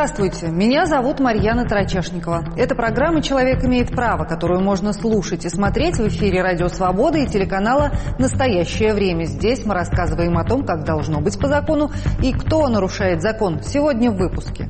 Здравствуйте, меня зовут Марьяна Тарачешникова. Это программа «Человек имеет право», которую можно слушать и смотреть в эфире «Радио Свобода» и телеканала «Настоящее время». Здесь мы рассказываем о том, как должно быть по закону и кто нарушает закон. Сегодня в выпуске.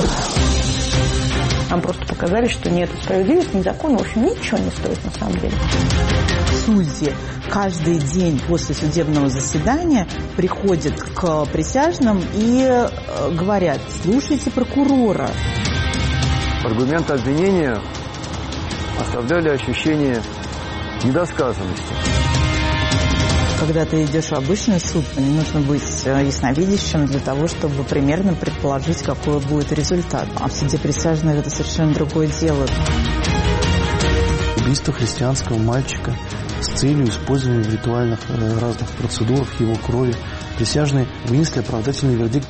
Нам просто показали, что нет справедливости, ни закона, в общем, ничего не стоит на самом деле. Судьи каждый день после судебного заседания приходят к присяжным и говорят: слушайте прокурора. Аргументы обвинения оставляли ощущение недосказанности. Когда ты идешь в обычный суд, не нужно быть ясновидящим для того, чтобы примерно предположить, какой будет результат. А в суде присяжных это совершенно другое дело. Убийство христианского мальчика с целью использования в ритуальных разных процедурах его крови. Присяжные вынесли оправдательный вердикт.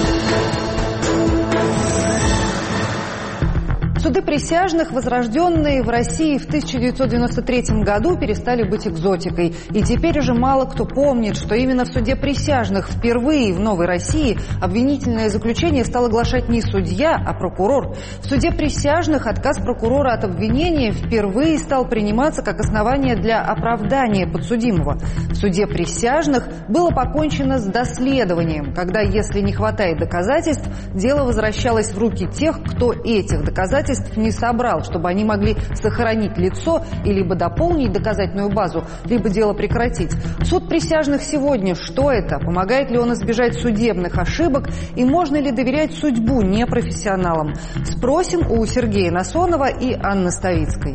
Суды присяжных, возрожденные в России в 1993 году, перестали быть экзотикой. И теперь уже мало кто помнит, что именно в суде присяжных впервые в новой России обвинительное заключение стал оглашать не судья, а прокурор. В суде присяжных отказ прокурора от обвинения впервые стал приниматься как основание для оправдания подсудимого. В суде присяжных было покончено с доследованием, когда, если не хватает доказательств, дело возвращалось в руки тех, кто этих доказательств не собрал, чтобы они могли сохранить лицо и либо дополнить доказательную базу, либо дело прекратить. Суд присяжных сегодня, что это? Помогает ли он избежать судебных ошибок? И можно ли доверять судьбу непрофессионалам? Спросим у Сергея Насонова и Анны Ставицкой.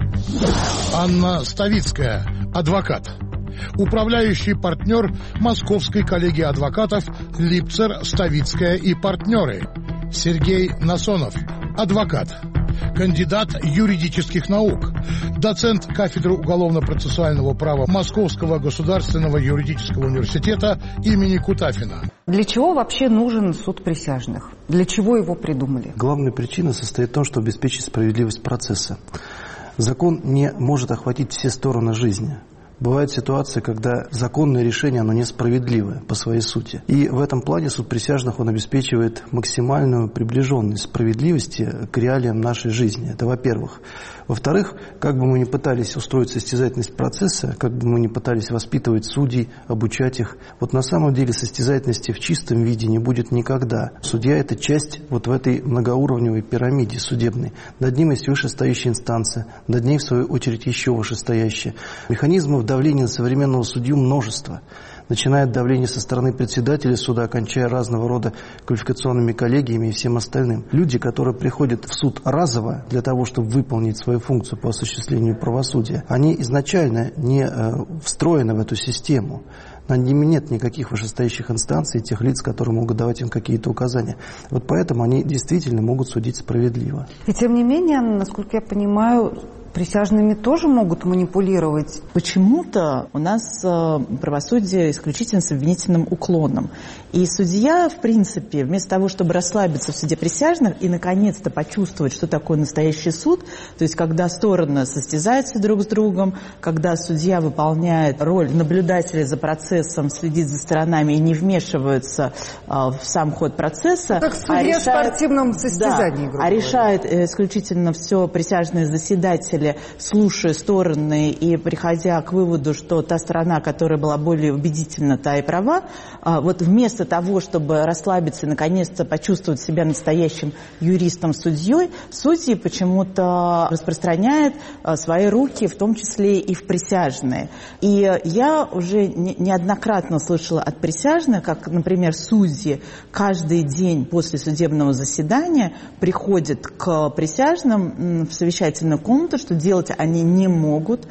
Анна Ставицкая, адвокат. Управляющий партнер Московской коллегии адвокатов Липцер, Ставицкая и партнеры. Сергей Насонов, адвокат. Кандидат юридических наук, доцент кафедры уголовно-процессуального права Московского государственного юридического университета имени Кутафина. Для чего вообще нужен суд присяжных? Для чего его придумали? Главная причина состоит в том, чтобы обеспечить справедливость процесса. Закон не может охватить все стороны жизни. Бывают ситуации, когда законное решение, оно несправедливое по своей сути. И в этом плане суд присяжных, он обеспечивает максимальную приближенность справедливости к реалиям нашей жизни. Это во-первых. Во-вторых, как бы мы ни пытались устроить состязательность процесса, как бы мы ни пытались воспитывать судей, обучать их, вот на самом деле состязательности в чистом виде не будет никогда. Судья – это часть вот в этой многоуровневой пирамиде судебной. Над ним есть вышестоящая инстанция, над ней, в свою очередь, еще вышестоящая. Механизмов давления на современного судью множество. Начиная от давления со стороны председателя суда, кончая разного рода квалификационными коллегиями и всем остальным. Люди, которые приходят в суд разово для того, чтобы выполнить свою функцию по осуществлению правосудия, они изначально не встроены в эту систему. Над ними нет никаких вышестоящих инстанций, тех лиц, которые могут давать им какие-то указания. Вот поэтому они действительно могут судить справедливо. И тем не менее, насколько я понимаю, присяжными тоже могут манипулировать. Почему-то у нас правосудие исключительно с обвинительным уклоном. И судья, в принципе, вместо того, чтобы расслабиться в суде присяжных и наконец-то почувствовать, что такое настоящий суд, то есть когда стороны состязаются друг с другом, когда судья выполняет роль наблюдателя за процессом, следит за сторонами и не вмешивается в сам ход процесса, как судья в спортивном состязании, да, решает исключительно все присяжные заседатели, слушая стороны и приходя к выводу, что та сторона, которая была более убедительна, та и права, вот вместо того, чтобы расслабиться и наконец-то почувствовать себя настоящим юристом-судьей, судьи почему-то распространяют свои руки, в том числе и в присяжные. И я уже неоднократно слышала от присяжных, как, например, судьи каждый день после судебного заседания приходят к присяжным в совещательную комнату, что делать они не могут,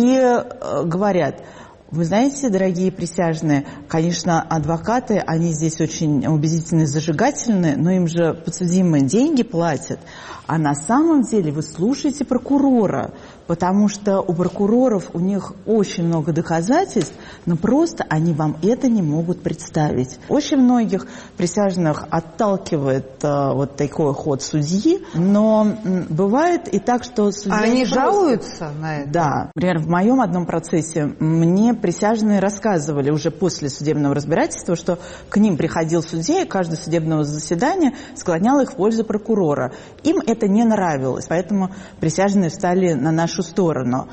и говорят: вы знаете, дорогие присяжные, конечно, адвокаты, они здесь очень убедительные, зажигательные, но им же подсудимые деньги платят. А на самом деле вы слушаете прокурора, потому что у прокуроров у них очень много доказательств, но просто они вам это не могут представить. Очень многих присяжных отталкивает вот такой ход судьи, но бывает и так, что судья... А они жалуются на это? Да. Например, в моем одном процессе мне присяжные рассказывали уже после судебного разбирательства, что к ним приходил судья, и каждое судебное заседание склонял их в пользу прокурора. Им это не нравилось, поэтому присяжные встали на нашу сторону.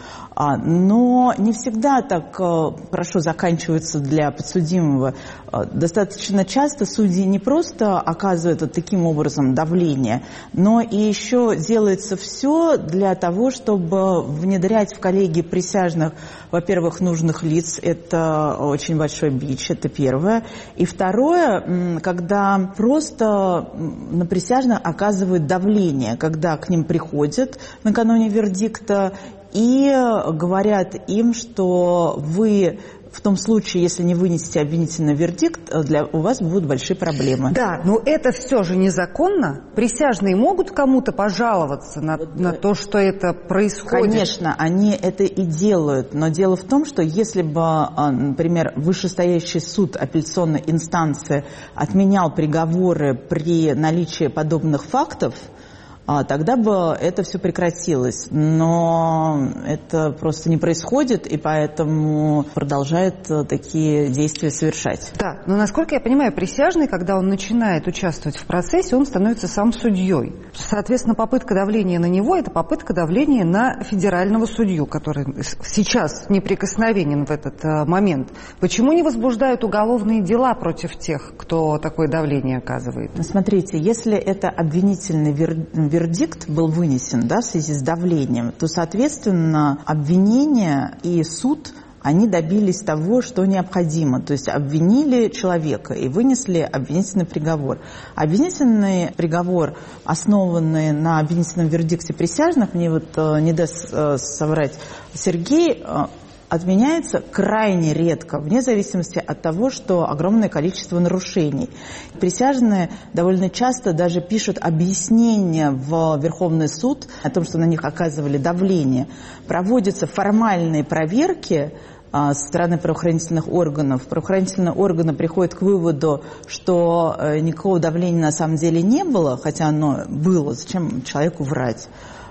Но не всегда так хорошо заканчивается для подсудимого. Достаточно часто судьи не просто оказывают вот таким образом давление, но и еще делается все для того, чтобы внедрять в коллегии присяжных, во-первых, нужных лиц. Это очень большой бич, это первое. И второе, когда просто на присяжных оказывают давление, когда к ним приходят накануне вердикта и говорят им, что вы в том случае, если не вынесете обвинительный вердикт, у вас будут большие проблемы. Да, но это все же незаконно. Присяжные могут кому-то пожаловаться на то, что это происходит? Конечно, они это и делают. Но дело в том, что если бы, например, вышестоящий суд апелляционной инстанции отменял приговоры при наличии подобных фактов, тогда бы это все прекратилось. Но это просто не происходит, и поэтому продолжает такие действия совершать. Да, но насколько я понимаю, присяжный, когда он начинает участвовать в процессе, он становится сам судьей. Соответственно, попытка давления на него – это попытка давления на федерального судью, который сейчас неприкосновенен в этот момент. Почему не возбуждают уголовные дела против тех, кто такое давление оказывает? Смотрите, если это обвинительный вердикт был вынесен, да, в связи с давлением, то, соответственно, обвинение и суд, они добились того, что необходимо. То есть обвинили человека и вынесли обвинительный приговор. Обвинительный приговор, основанный на обвинительном вердикте присяжных, мне вот не даст соврать Сергей, отменяется крайне редко, вне зависимости от того, что огромное количество нарушений. Присяжные довольно часто даже пишут объяснения в Верховный суд о том, что на них оказывали давление. Проводятся формальные проверки со стороны правоохранительных органов. Правоохранительные органы приходят к выводу, что никакого давления на самом деле не было, хотя оно было, зачем человеку врать.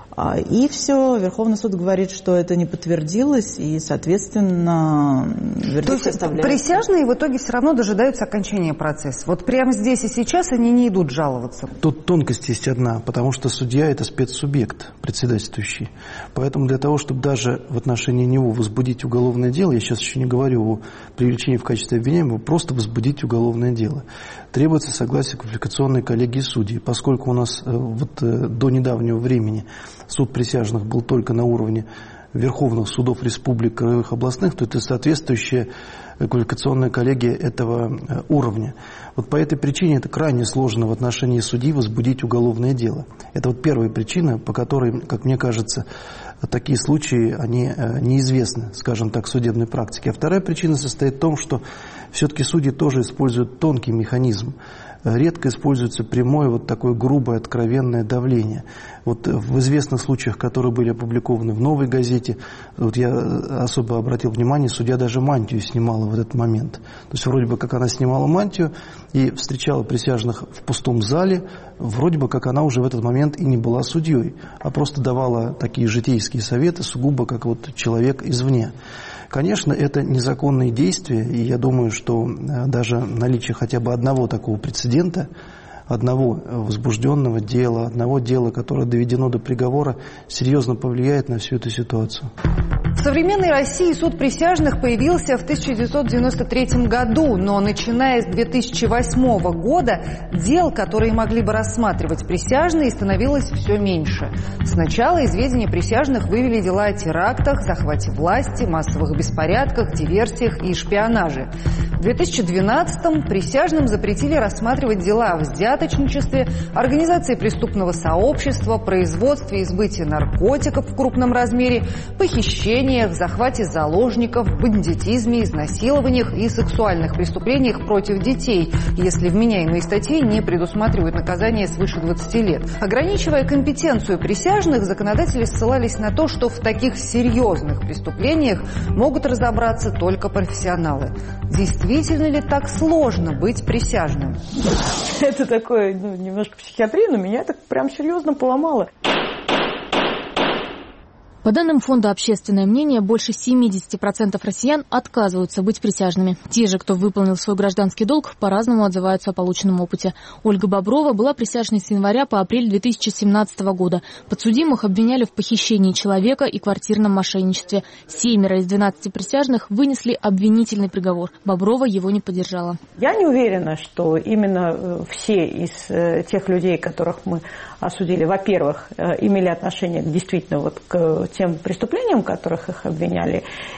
И все, Верховный суд говорит, что это не подтвердилось, и, соответственно, вердикт оставляется. Присяжные в итоге все равно дожидаются окончания процесса. Вот прямо здесь и сейчас они не идут жаловаться. Тут тонкость есть одна, потому что судья – это спецсубъект, председательствующий. Поэтому для того, чтобы даже в отношении него возбудить уголовное дело, я сейчас еще не говорю о привлечении в качестве обвиняемого, просто возбудить уголовное дело, требуется согласие квалификационной коллегии судей. Поскольку у нас до недавнего времени суд присяжных был только на уровне верховных судов республик, краевых, областных, то это соответствующая квалификационная коллегия этого уровня. Вот по этой причине это крайне сложно в отношении судьи возбудить уголовное дело. Это вот первая причина, по которой, как мне кажется, такие случаи, они неизвестны, скажем так, в судебной практике. А вторая причина состоит в том, что все-таки судьи тоже используют тонкий механизм. Редко используется прямое вот такое грубое, откровенное давление. Вот в известных случаях, которые были опубликованы в «Новой газете», вот я особо обратил внимание, судья даже мантию снимала в этот момент. То есть вроде бы как она снимала мантию и встречала присяжных в пустом зале, вроде бы как она уже в этот момент и не была судьей, а просто давала такие житейские советы, сугубо как вот человек извне. Конечно, это незаконные действия, и я думаю, что даже наличие хотя бы одного такого прецедента, одного возбужденного дела, одного дела, которое доведено до приговора, серьезно повлияет на всю эту ситуацию. В современной России суд присяжных появился в 1993 году, но начиная с 2008 года дел, которые могли бы рассматривать присяжные, становилось все меньше. Сначала из ведения присяжных вывели дела о терактах, захвате власти, массовых беспорядках, диверсиях и шпионаже. В 2012-м присяжным запретили рассматривать дела о взяточничестве, организации преступного сообщества, производстве и сбытии наркотиков в крупном размере, похищениях, захвате заложников, бандитизме, изнасилованиях и сексуальных преступлениях против детей, если вменяемые статьи не предусматривают наказание свыше 20 лет. Ограничивая компетенцию присяжных, законодатели ссылались на то, что в таких серьезных преступлениях могут разобраться только профессионалы. Действительно ли так сложно быть присяжным? Это такое, немножко психиатрия, но меня так прям серьезно поломало. По данным Фонда «Общественное мнение», больше 70% россиян отказываются быть присяжными. Те же, кто выполнил свой гражданский долг, по-разному отзываются о полученном опыте. Ольга Боброва была присяжной с января по апрель 2017 года. Подсудимых обвиняли в похищении человека и квартирном мошенничестве. 7 из 12 присяжных вынесли обвинительный приговор. Боброва его не поддержала. Я не уверена, что именно все из тех людей, которых мы осудили, во-первых, имели отношение действительно вот к тем преступлениям, в которых их обвиняли,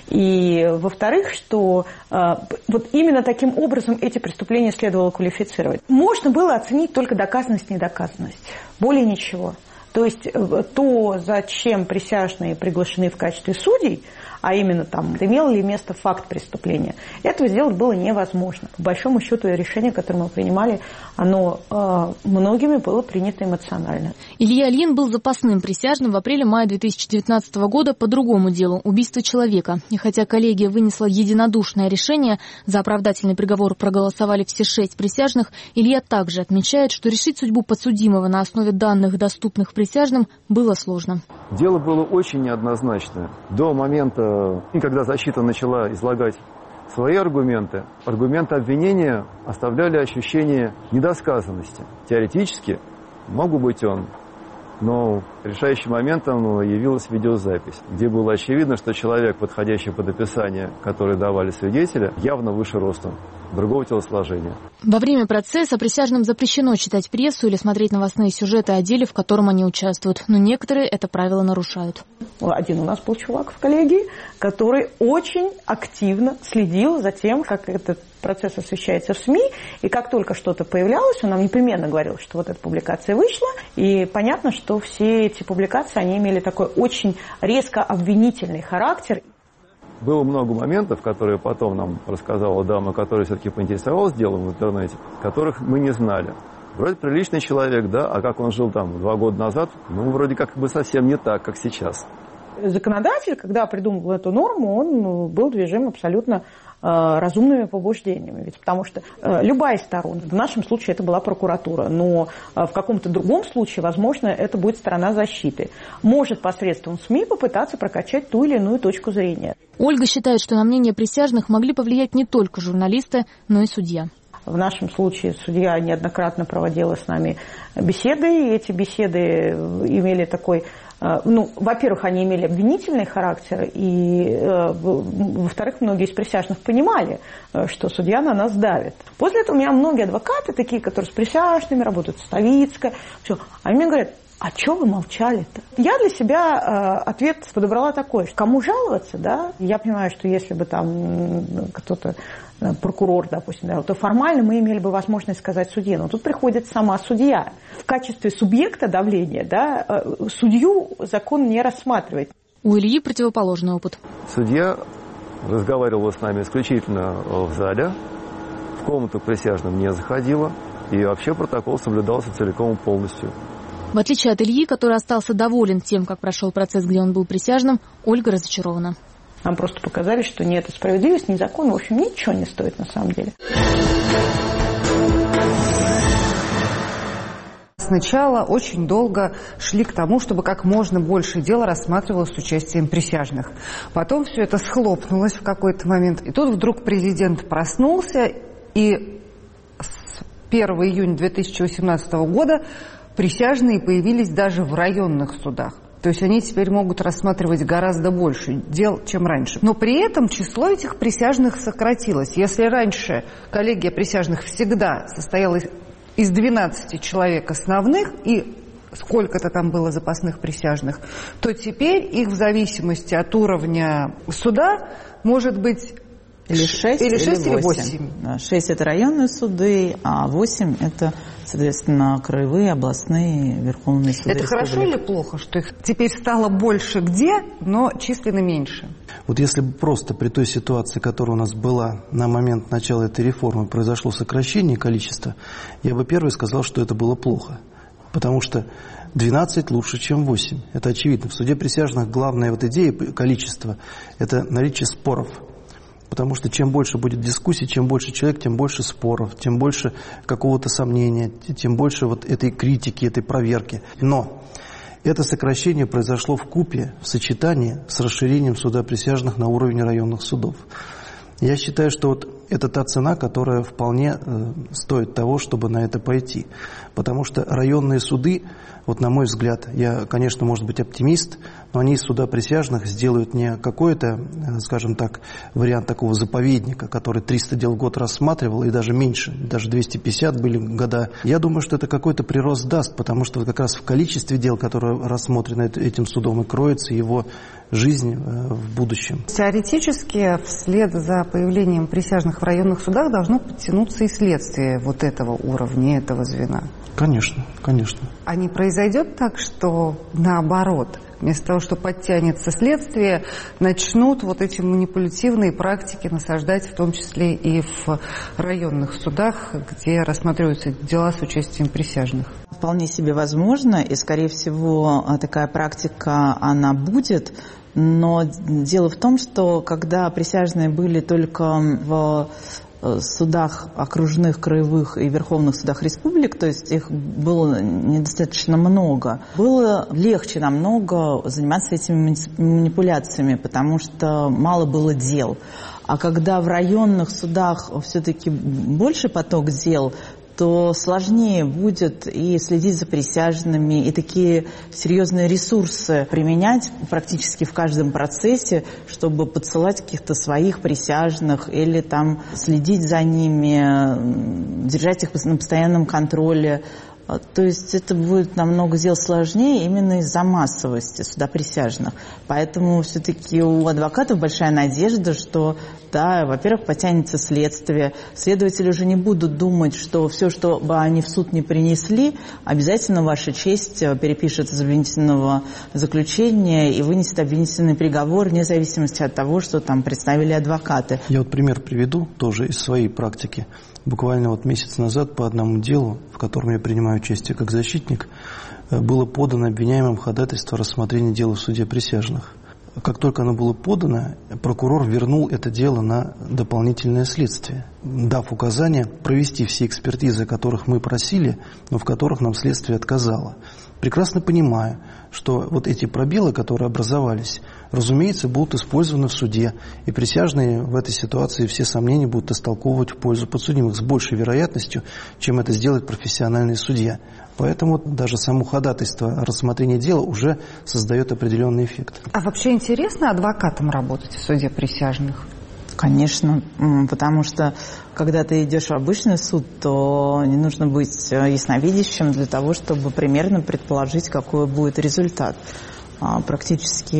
и, во-вторых, что вот именно таким образом эти преступления следовало квалифицировать. Можно было оценить только доказанность, недоказанность, более ничего. То есть то, зачем присяжные приглашены в качестве судей, а именно там, имел ли место факт преступления, этого сделать было невозможно. По большому счету, решение, которое мы принимали, оно многими было принято эмоционально. Илья Ильин был запасным присяжным в апреле-мае 2019 года по другому делу – убийство человека. И хотя коллегия вынесла единодушное решение, за оправдательный приговор проголосовали все 6 присяжных, Илья также отмечает, что решить судьбу подсудимого на основе данных, доступных присяжным, было сложно. Дело было очень неоднозначное. До момента, когда защита начала излагать свои аргументы обвинения оставляли ощущение недосказанности. Теоретически мог бы быть он, но решающим моментом явилась видеозапись, где было очевидно, что человек, подходящий под описание, которое давали свидетели, явно выше ростом, другого телосложения. Во время процесса присяжным запрещено читать прессу или смотреть новостные сюжеты о деле, в котором они участвуют, но некоторые это правило нарушают. Один у нас был чувак в коллегии, который очень активно следил за тем, как этот процесс освещается в СМИ, и как только что-то появлялось, он нам непременно говорил, что вот эта публикация вышла, и понятно, что все эти публикации, они имели такой очень резко обвинительный характер. Было много моментов, которые потом нам рассказала дама, которая все-таки поинтересовалась делом в интернете, которых мы не знали. Вроде приличный человек, да, а как он жил там 2 года назад, вроде как бы совсем не так, как сейчас. Законодатель, когда придумывал эту норму, он был движим абсолютно разумными побуждениями. Ведь потому что любая из сторон, в нашем случае это была прокуратура, но в каком-то другом случае, возможно, это будет сторона защиты, может посредством СМИ попытаться прокачать ту или иную точку зрения. Ольга считает, что на мнение присяжных могли повлиять не только журналисты, но и судья. В нашем случае судья неоднократно проводила с нами беседы, и эти беседы имели такой... во-первых, они имели обвинительный характер, и, во-вторых, многие из присяжных понимали, что судья на нас давит. После этого у меня многие адвокаты, такие, которые с присяжными работают, Ставицкая, все, они мне говорят: а что вы молчали-то? Я для себя ответ подобрала такой: кому жаловаться, да? Я понимаю, что если бы там кто-то, прокурор, допустим, да, то формально мы имели бы возможность сказать судье, но тут приходит сама судья. В качестве субъекта давления, да, судью закон не рассматривает. У Ильи противоположный опыт. Судья разговаривала с нами исключительно в зале, в комнату к присяжным не заходила, и вообще протокол соблюдался целиком и полностью. В отличие от Ильи, который остался доволен тем, как прошел процесс, где он был присяжным, Ольга разочарована. Нам просто показали, что ни эта справедливость, ни закон, в общем, ничего не стоит на самом деле. Сначала очень долго шли к тому, чтобы как можно больше дел рассматривалось с участием присяжных. Потом все это схлопнулось в какой-то момент. И тут вдруг президент проснулся, и с 1 июня 2018 года присяжные появились даже в районных судах. То есть они теперь могут рассматривать гораздо больше дел, чем раньше. Но при этом число этих присяжных сократилось. Если раньше коллегия присяжных всегда состояла из 12 человек основных и сколько-то там было запасных присяжных, то теперь их в зависимости от уровня суда может быть или 6, или 8. 6 – это районные суды, а 8 – это, соответственно, краевые, областные, верховные суды. Это хорошо или плохо, что их теперь стало больше где, но численно меньше? Вот если бы просто при той ситуации, которая у нас была на момент начала этой реформы, произошло сокращение количества, я бы первый сказал, что это было плохо. Потому что 12 лучше, чем 8. Это очевидно. В суде присяжных главная вот идея количества – это наличие споров. Потому что чем больше будет дискуссий, чем больше человек, тем больше споров, тем больше какого-то сомнения, тем больше вот этой критики, этой проверки. Но Это сокращение произошло вкупе, в сочетании с расширением суда присяжных на уровень районных судов. Я считаю, что вот это та цена, которая вполне стоит того, чтобы на это пойти. Потому что районные суды, вот на мой взгляд, я, конечно, может быть оптимист, но они из суда присяжных сделают не какой-то, скажем так, вариант такого заповедника, который 300 дел в год рассматривал, и даже меньше, даже 250 были года. Я думаю, что это какой-то прирост даст, потому что как раз в количестве дел, которые рассмотрены этим судом, и кроется его жизнь в будущем. Теоретически, вслед за появлением присяжных в районных судах должно подтянуться и следствие вот этого уровня, этого звена. Конечно, конечно. А не произойдет так, что наоборот, вместо того, что подтянется следствие, начнут вот эти манипулятивные практики насаждать, в том числе и в районных судах, где рассматриваются дела с участием присяжных? Вполне себе возможно, и, скорее всего, такая практика, она будет. Но дело в том, что когда присяжные были только в судах окружных, краевых и верховных судах республик, то есть их было недостаточно много, было легче намного заниматься этими манипуляциями, потому что мало было дел. А когда в районных судах все-таки больше поток дел, то сложнее будет и следить за присяжными, и такие серьезные ресурсы применять практически в каждом процессе, чтобы подсылать каких-то своих присяжных или там следить за ними, держать их на постоянном контроле. То есть это будет намного дел сложнее именно из-за массовости суда присяжных. Поэтому все-таки у адвокатов большая надежда, что, да, во-первых, потянется следствие. Следователи уже не будут думать, что все, что бы они в суд не принесли, обязательно ваша честь перепишет из обвинительного заключения и вынесет обвинительный приговор вне зависимости от того, что там представили адвокаты. Я вот пример приведу тоже из своей практики. Буквально вот месяц назад по одному делу, в котором я принимаю участие как защитник, было подано обвиняемым ходатайство о рассмотрении дела в суде присяжных. Как только оно было подано, прокурор вернул это дело на дополнительное следствие, дав указание провести все экспертизы, о которых мы просили, но в которых нам следствие отказало. Прекрасно понимаю, что вот эти пробелы, которые образовались, разумеется, будут использованы в суде, и присяжные в этой ситуации все сомнения будут истолковывать в пользу подсудимых с большей вероятностью, чем это сделает профессиональный судья. Поэтому даже само ходатайство о рассмотрении дела уже создает определенный эффект. А вообще интересно адвокатам работать в суде присяжных? Конечно, потому что когда ты идешь в обычный суд, то не нужно быть ясновидящим для того, чтобы примерно предположить, какой будет результат. Практически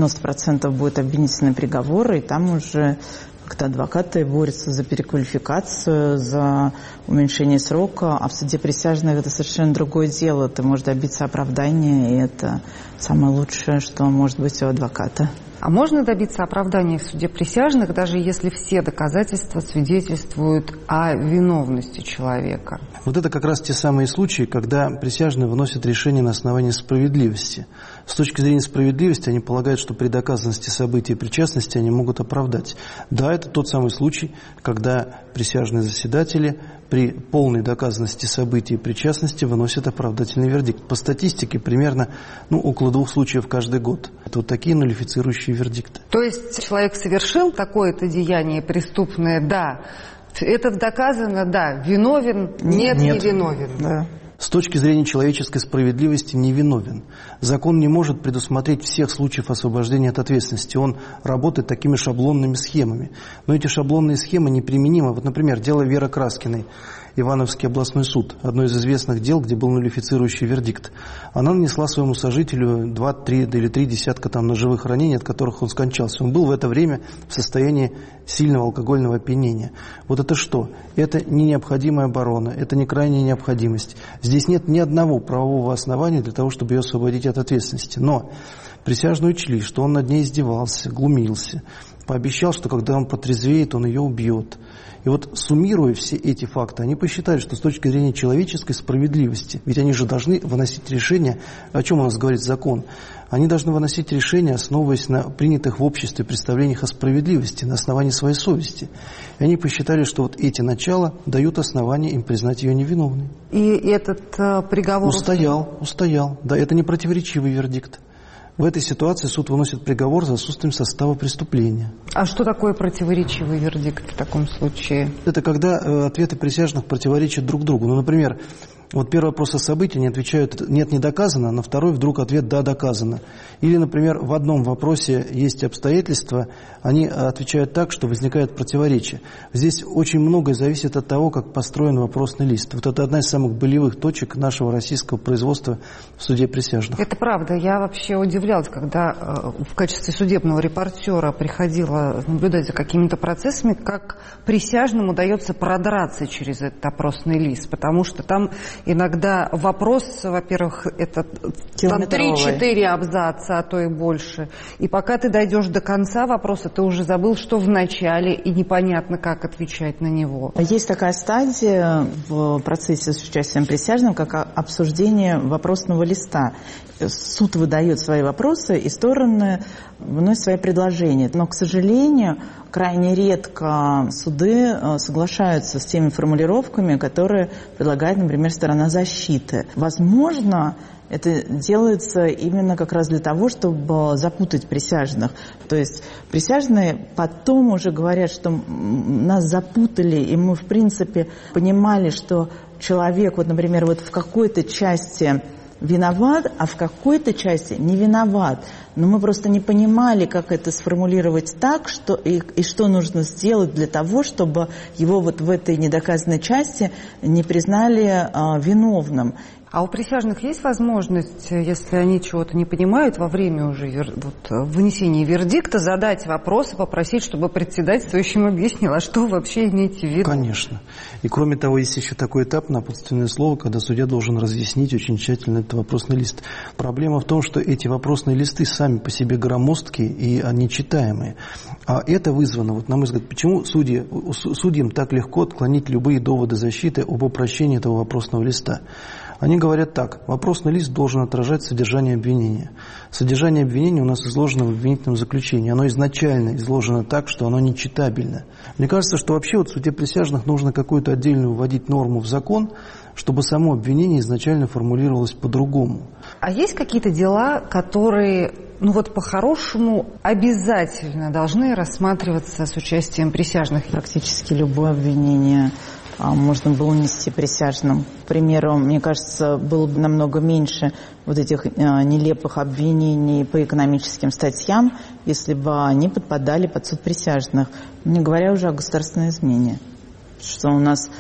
90% будет обвинительный приговор, и там уже как-то адвокаты борются за переквалификацию, за уменьшение срока, а в суде присяжных это совершенно другое дело. Ты можешь добиться оправдания, и это самое лучшее, что может быть у адвоката. А можно добиться оправдания в суде присяжных, даже если все доказательства свидетельствуют о виновности человека? Вот это как раз те самые случаи, когда присяжные выносят решение на основании справедливости. С точки зрения справедливости они полагают, что при доказанности событий и причастности они могут оправдать. Да, это тот самый случай, когда присяжные заседатели при полной доказанности событий и причастности выносят оправдательный вердикт. По статистике примерно около 2 случаев каждый год. Это вот такие нуллифицирующие вердикты. То есть человек совершил такое-то деяние преступное, да, это доказано, да, виновен, нет. Не виновен. Да. С точки зрения человеческой справедливости невиновен. Закон не может предусмотреть всех случаев освобождения от ответственности. Он работает такими шаблонными схемами. Но эти шаблонные схемы неприменимы. Вот, например, дело Веры Краскиной, Ивановский областной суд. Одно из известных дел, где был нуллифицирующий вердикт. Она нанесла своему сожителю 2, 3 или 3 десятка ножевых ранений, от которых он скончался. Он был в это время в состоянии сильного алкогольного опьянения. Вот это что? Это не необходимая оборона, это не крайняя необходимость. Здесь нет ни одного правового основания для того, чтобы ее освободить от ответственности. Но присяжные учли, что он над ней издевался, глумился, пообещал, что когда он протрезвеет, он ее убьет. И вот суммируя все эти факты, они посчитали, что с точки зрения человеческой справедливости, ведь они же должны выносить решения, о чем у нас говорит закон, они должны выносить решения, основываясь на принятых в обществе представлениях о справедливости, на основании своей совести. И они посчитали, что вот эти начала дают основание им признать ее невиновной. И этот приговор... Устоял. Да, это не противоречивый вердикт. В этой ситуации суд выносит приговор за отсутствием состава преступления. А что такое противоречивый вердикт в таком случае? Это когда ответы присяжных противоречат друг другу. Ну, например, вот первый вопрос о событии, они отвечают «нет, не доказано», на второй вдруг ответ «да, доказано». Или, например, в одном вопросе есть обстоятельства, они отвечают так, что возникает противоречие. Здесь очень многое зависит от того, как построен вопросный лист. Вот это одна из самых болевых точек нашего российского производства в суде присяжных. Это правда. Я вообще удивлялась, когда в качестве судебного репортера приходила наблюдать за какими-то процессами, как присяжным удается продраться через этот опросный лист, потому что там иногда вопрос, во-первых, это 3-4 абзаца, а то и больше. И пока ты дойдешь до конца вопроса, ты уже забыл, что в начале, и непонятно, как отвечать на него. Есть такая стадия в процессе с участием присяжных, как обсуждение вопросного листа. Суд выдает свои вопросы, и стороны выносят свои предложения. Но, к сожалению, крайне редко суды соглашаются с теми формулировками, которые предлагает, например, сторона защиты. Возможно, это делается именно как раз для того, чтобы запутать присяжных. То есть присяжные потом уже говорят, что нас запутали, и мы, в принципе, понимали, что человек, вот, например, вот в какой-то части виноват, а в какой-то части не виноват. Но мы просто не понимали, как это сформулировать так, что и что нужно сделать для того, чтобы его вот в этой недоказанной части не признали виновным. А у присяжных есть возможность, если они чего-то не понимают, во время уже вынесения вердикта задать вопросы, попросить, чтобы председательствующим объяснил, а что вы вообще имеете в виду? Конечно. И кроме того, есть еще такой этап, напутственное слово, когда судья должен разъяснить очень тщательно этот вопросный лист. Проблема в том, что эти вопросные листы сами по себе громоздкие и нечитаемые. А это вызвано, вот на мой взгляд, почему судьям так легко отклонить любые доводы защиты об упрощении этого вопросного листа. Они говорят так: вопросный лист должен отражать содержание обвинения. Содержание обвинения у нас изложено в обвинительном заключении. Оно изначально изложено так, что оно нечитабельно. Мне кажется, что вообще вот в суде присяжных нужно какую-то отдельную вводить норму в закон, чтобы само обвинение изначально формулировалось по-другому. А есть какие-то дела, которые, по-хорошему обязательно должны рассматриваться с участием присяжных? Практически любое обвинение можно было нести присяжным. К примеру, мне кажется, было бы намного меньше вот этих нелепых обвинений по экономическим статьям, если бы они подпадали под суд присяжных. Не говоря уже о государственной измене. Что у нас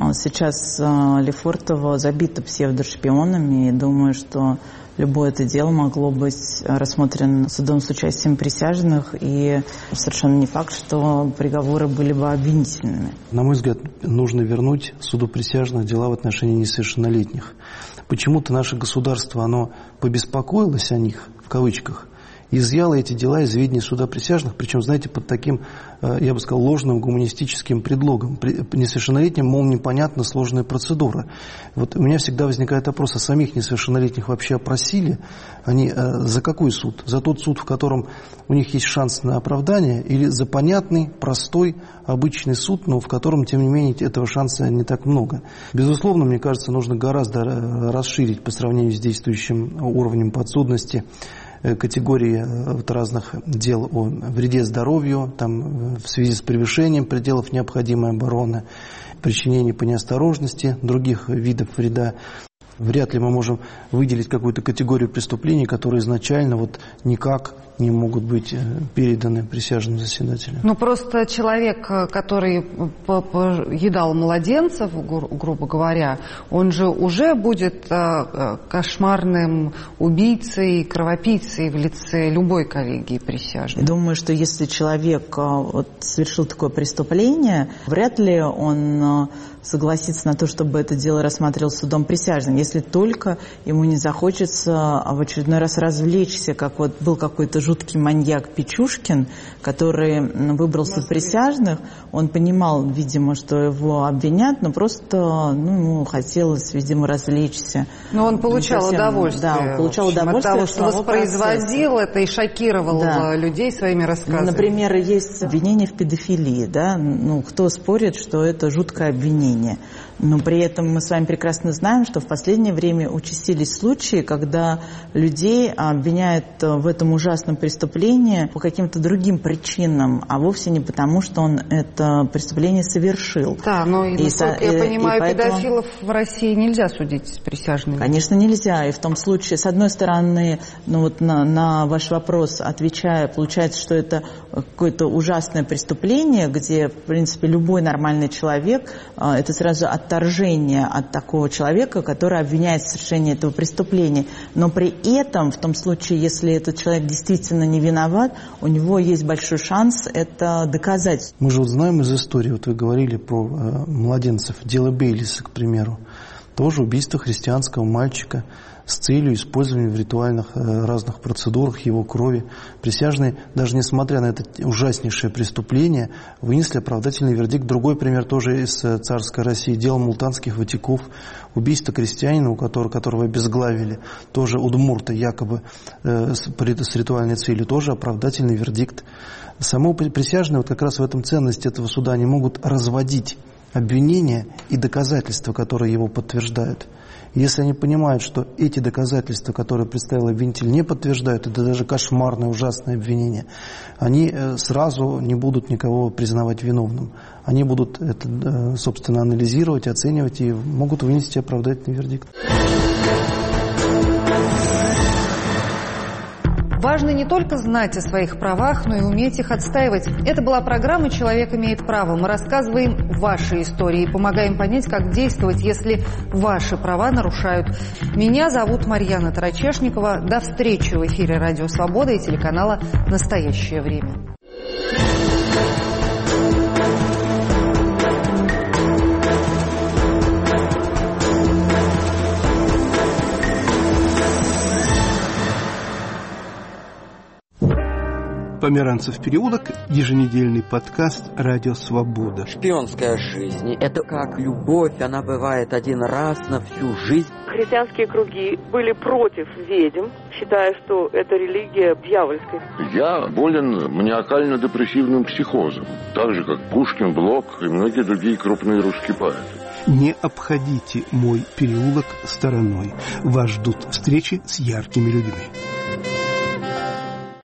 сейчас Лефортово забито псевдошпионами, и думаю, что любое это дело могло быть рассмотрено судом с участием присяжных, и совершенно не факт, что приговоры были бы обвинительными. На мой взгляд, нужно вернуть суду присяжных дела в отношении несовершеннолетних. Почему-то наше государство, оно побеспокоилось о них, в кавычках, изъяло эти дела из ведения суда присяжных, причем, знаете, под таким, я бы сказал, ложным гуманистическим предлогом. Несовершеннолетним, мол, непонятна сложная процедура. Вот у меня всегда возникает вопрос: а самих несовершеннолетних вообще опросили? Они за какой суд? За тот суд, в котором у них есть шанс на оправдание, или за понятный, простой, обычный суд, но в котором, тем не менее, этого шанса не так много? Безусловно, мне кажется, нужно гораздо расширить по сравнению с действующим уровнем подсудности категории разных дел о вреде здоровью, там, в связи с превышением пределов необходимой обороны, причинении по неосторожности других видов вреда. Вряд ли мы можем выделить какую-то категорию преступлений, которые изначально никак не могут быть переданы присяжным заседателям. Просто человек, который поедал младенцев, грубо говоря, он же уже будет кошмарным убийцей, кровопийцей в лице любой коллегии присяжных. Думаю, что если человек совершил такое преступление, вряд ли он согласится на то, чтобы это дело рассматривал судом присяжным, если только ему не захочется в очередной раз развлечься, как был какой-то жуткий маньяк Печушкин, который выбрался в присяжных. Он понимал, видимо, что его обвинят, но просто хотелось, видимо, развлечься. Но он получал удовольствие. Да, он получал удовольствие от того, что воспроизводил это и шокировал людей своими рассказами. Например, есть обвинение в педофилии. Да? Кто спорит, что это жуткое обвинение? Но при этом мы с вами прекрасно знаем, что в последнее время участились случаи, когда людей обвиняют в этом ужасном преступлении по каким-то другим причинам, а вовсе не потому, что он это преступление совершил. Да, но, насколько я понимаю, педофилов в России нельзя судить с присяжными. Конечно, нельзя. И в том случае, с одной стороны, на ваш вопрос отвечая, получается, что это какое-то ужасное преступление, где, в принципе, любой нормальный человек, это сразу отторжение от такого человека, который обвиняет в совершении этого преступления. Но при этом, в том случае, если этот человек действительно не виноват, у него есть большой шанс это доказать. Мы же знаем из истории, вы говорили про младенцев, дело Бейлиса, к примеру. Тоже убийство христианского мальчика с целью использования в ритуальных разных процедурах его крови. Присяжные, даже несмотря на это ужаснейшее преступление, вынесли оправдательный вердикт. Другой пример тоже из царской России. Дело мултанских ватиков. Убийство крестьянина, которого обезглавили, тоже удмурта, якобы с ритуальной целью, тоже оправдательный вердикт. Само присяжные, как раз в этом ценность этого суда, они могут разводить обвинения и доказательства, которые его подтверждают. Если они понимают, что эти доказательства, которые представил обвинитель, не подтверждают, это даже кошмарное, ужасное обвинение, они сразу не будут никого признавать виновным. Они будут это, собственно, анализировать, оценивать и могут вынести оправдательный вердикт. Важно не только знать о своих правах, но и уметь их отстаивать. Это была программа «Человек имеет право». Мы рассказываем ваши истории и помогаем понять, как действовать, если ваши права нарушают. Меня зовут Марьяна Тарачешникова. До встречи в эфире «Радио Свобода» и телеканала «Настоящее время». Померанцев переулок, еженедельный подкаст «Радио Свобода». Шпионская жизнь – это как любовь, она бывает один раз на всю жизнь. Христианские круги были против ведьм, считая, что это религия дьявольская. Я болен маниакально-депрессивным психозом, так же, как Пушкин, Блок и многие другие крупные русские поэты. Не обходите мой переулок стороной. Вас ждут встречи с яркими людьми.